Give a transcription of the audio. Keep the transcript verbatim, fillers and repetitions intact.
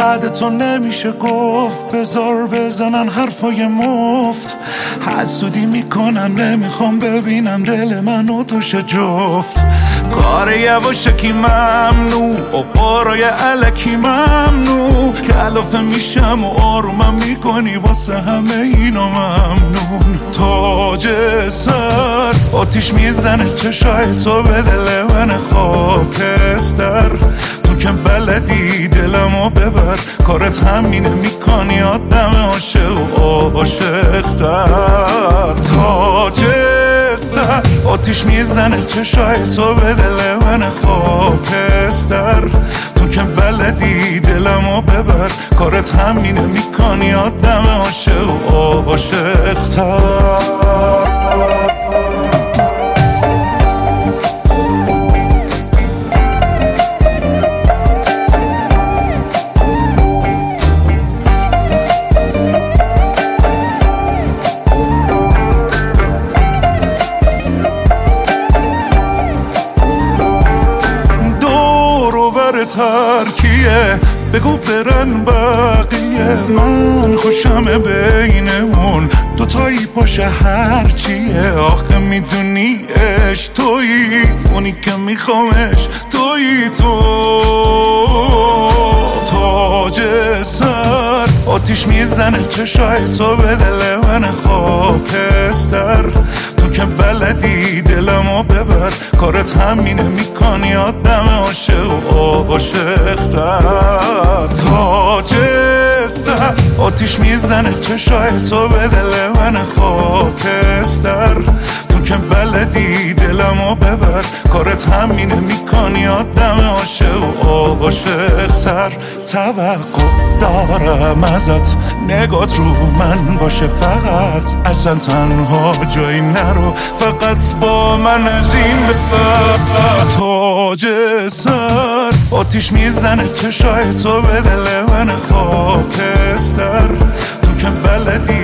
بعد تو نمیشه گفت، بذار بزنن حرفای مفت، حسودی میکنن نمیخوام ببینن دل من و توشه جفت. کار یواشکی ممنوع و قارای علکی ممنوع، کلافه میشم و آرومم میکنی واسه همه اینا ممنون. تاج سر آتیش میزنه چشای تو به دل من خاکستر، تو که بلدی دلمو ببر، کارت همینه میکنی آدم عاشق و عاشق‌تر. تاج سر آتیش میزنه چشای تو به دل من خاکستر، تو که بلدی دلمو ببر، کارت همینه میکنی آدم عاشق و عاشق‌تر. ترکیه بگو برن بقیه، من خوشم بینمون دوتایی باشه هرچیه. آخه میدونی عشق تویی، اونی که میخوامش تویی تو. تاج سر آتیش میزنه چشای تو به دل من خاکستر، تو که بلدی دلمو ببر، کارت همینه میکنی آدم عاشق و عاشق‌تر. تاج سر آتیش میزنه چشای تو به دل من خاکستر، تو که بلدی دلمو ببر، کارت همینه میکنی آدم عاشق و عاشق‌تر. توقع دارم ازت نگات رو من باشه فقط، اصلا تنها جایی نرو، فقط با من از این ببر. تاج سر آتیش میزنه چشای تو به دل من خاکستر، تو که بلدی